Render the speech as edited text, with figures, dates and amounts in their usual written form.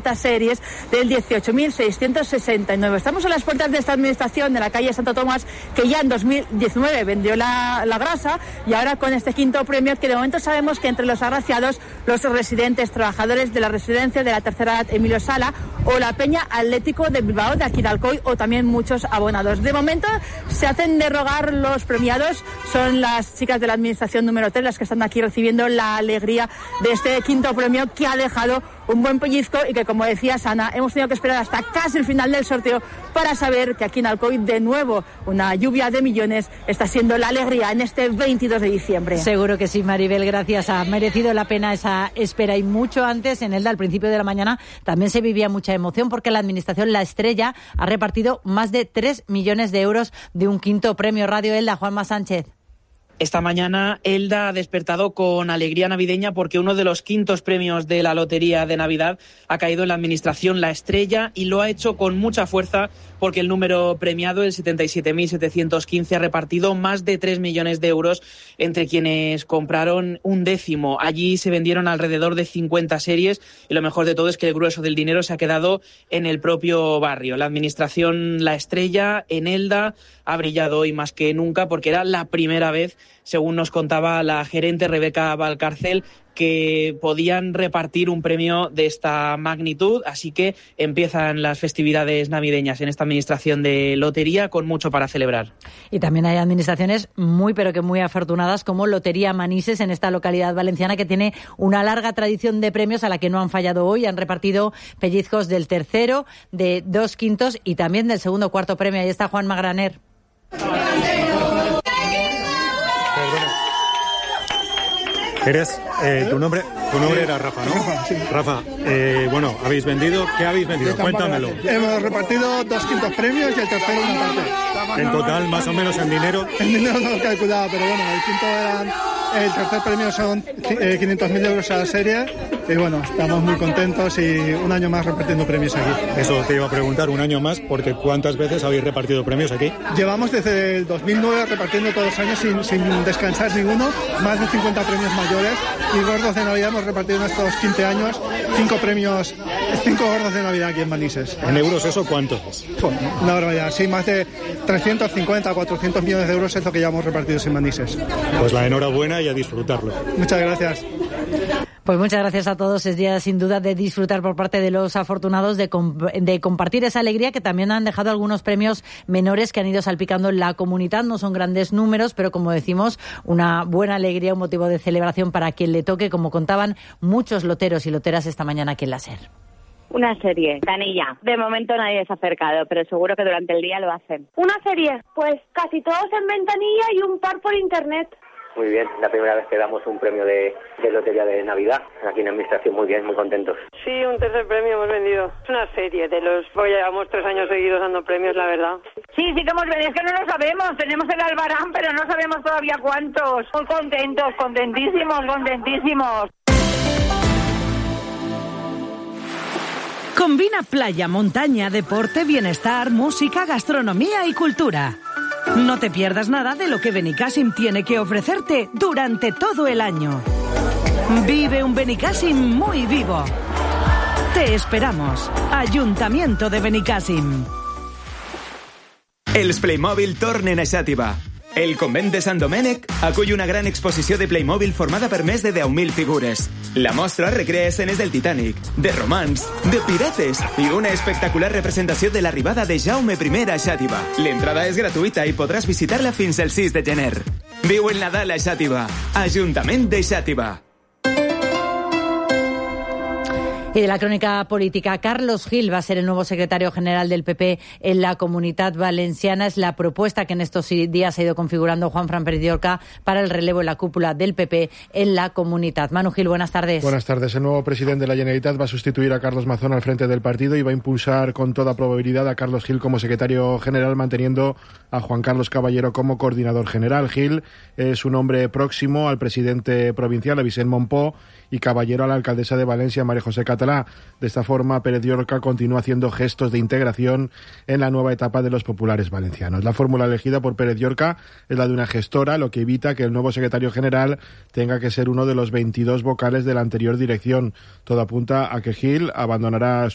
200 series del 18.669. Estamos a las puertas de esta administración de la calle Santo Tomás, que ya en 2019 vendió la grasa, y ahora con este quinto premio, que de momento sabemos que entre los agraciados, los residentes, trabajadores de la residencia de la Tercera Edad Emilio Sala o la Peña Atlético de Bilbao de aquí de Alcoy, o también muchos abonados. De momento se hacen de rogar los premiados, son las chicas de la administración número 3 las que están aquí recibiendo la alegría de este quinto premio, que ha dejado un buen pellizco y que, como decía Sana, hemos tenido que esperar hasta casi el final del sorteo para saber que aquí en Alcoy, de nuevo, una lluvia de millones está siendo la alegría en este 22 de diciembre. Seguro que sí, Maribel, gracias. Ha merecido la pena esa espera, y mucho antes, en Elda, al principio de la mañana, también se vivía mucha emoción porque la administración La Estrella ha repartido más de 3 millones de euros de un quinto premio. Radio Elda, Juanma Sánchez. Esta mañana Elda ha despertado con alegría navideña porque uno de los quintos premios de la Lotería de Navidad ha caído en la administración La Estrella, y lo ha hecho con mucha fuerza porque el número premiado, el 77.715, ha repartido más de 3 millones de euros entre quienes compraron un décimo. Allí se vendieron alrededor de 50 series, y lo mejor de todo es que el grueso del dinero se ha quedado en el propio barrio. La administración La Estrella en Elda ha brillado hoy más que nunca porque era la primera vez, según nos contaba la gerente Rebeca Valcárcel, que podían repartir un premio de esta magnitud. Así que empiezan las festividades navideñas en esta administración de lotería con mucho para celebrar. Y también hay administraciones muy, pero que muy afortunadas, como Lotería Manises, en esta localidad valenciana, que tiene una larga tradición de premios a la que no han fallado hoy. Han repartido pellizcos del tercero, de 2 quintos y también del segundo cuarto premio. Ahí está Juan Magraner. ¿Eres? Tu nombre era Rafa, ¿no? Rafa, sí. Rafa, bueno, ¿habéis vendido? ¿Qué habéis vendido? Cuéntamelo. Hemos repartido 2 quintos premios y el tercero una parte. En total, más o menos en dinero. En dinero no lo he calculado, pero bueno, el tercer premio son 500.000 euros a la serie, y bueno, estamos muy contentos y un año más repartiendo premios aquí. Eso te iba a preguntar, un año más, porque ¿cuántas veces habéis repartido premios aquí? Llevamos desde el 2009 repartiendo todos los años sin descansar ninguno, más de 50 premios mayores, y gordos de Navidad hemos repartido en estos 15 años 5 gordos de Navidad aquí en Manises. ¿En euros eso cuánto es? Una barbaridad, sí, más de 350 a 400 millones de euros es lo que ya hemos repartido en Manises. Pues la enhorabuena y a disfrutarlo. Muchas gracias. Pues muchas gracias a todos. Es día sin duda de disfrutar por parte de los afortunados, de compartir esa alegría, que también han dejado algunos premios menores que han ido salpicando en la comunidad. No son grandes números, pero como decimos, una buena alegría, un motivo de celebración para quien le toque, como contaban muchos loteros y loteras esta mañana aquí en la SER. Una serie, Ventanilla. De momento nadie se ha acercado, pero seguro que durante el día lo hacen. Una serie, pues casi todos en Ventanilla y un par por internet. Muy bien, la primera vez que damos un premio de Lotería de Navidad aquí en la administración. Muy bien, muy contentos. Sí, un tercer premio hemos vendido. Es una serie de los... Pues llevamos 3 años seguidos dando premios, la verdad. Sí que hemos venido, es que no lo sabemos. Tenemos el albarán, pero no sabemos todavía cuántos. Muy contentos, contentísimos. Combina playa, montaña, deporte, bienestar, música, gastronomía y cultura. No te pierdas nada de lo que Benicàssim tiene que ofrecerte durante todo el año. Vive un Benicàssim muy vivo. Te esperamos. Ayuntamiento de Benicàssim. Els Playmobil tornen a Xàtiva. El convent de Sant Domènec acull una gran exposició de Playmobil formada per més de 10.000 figures. La mostra recrea escenes del Titanic, de romans, de pirates i una espectacular representació de l'arribada de Jaume I a Xàtiva. L'entrada és gratuïta i podràs visitar-la fins el 6 de gener. Viu el Nadal a Xàtiva. Ajuntament de Xàtiva. Y de la crónica política, Carlos Gil va a ser el nuevo secretario general del PP en la Comunitat Valenciana. Es la propuesta que en estos días ha ido configurando Juanfran Pérez Llorca para el relevo en la cúpula del PP en la comunidad. Manu Gil, buenas tardes. Buenas tardes. El nuevo presidente de la Generalitat va a sustituir a Carlos Mazón al frente del partido y va a impulsar con toda probabilidad a Carlos Gil como secretario general, manteniendo a Juan Carlos Caballero como coordinador general. Gil es un hombre próximo al presidente provincial, a Vicent Montpó, y Caballero a la alcaldesa de Valencia, María José Catalá. De esta forma, Pérez Llorca continúa haciendo gestos de integración en la nueva etapa de los populares valencianos. La fórmula elegida por Pérez Llorca es la de una gestora, lo que evita que el nuevo secretario general tenga que ser uno de los 22 vocales de la anterior dirección. Todo apunta a que Gil abandonará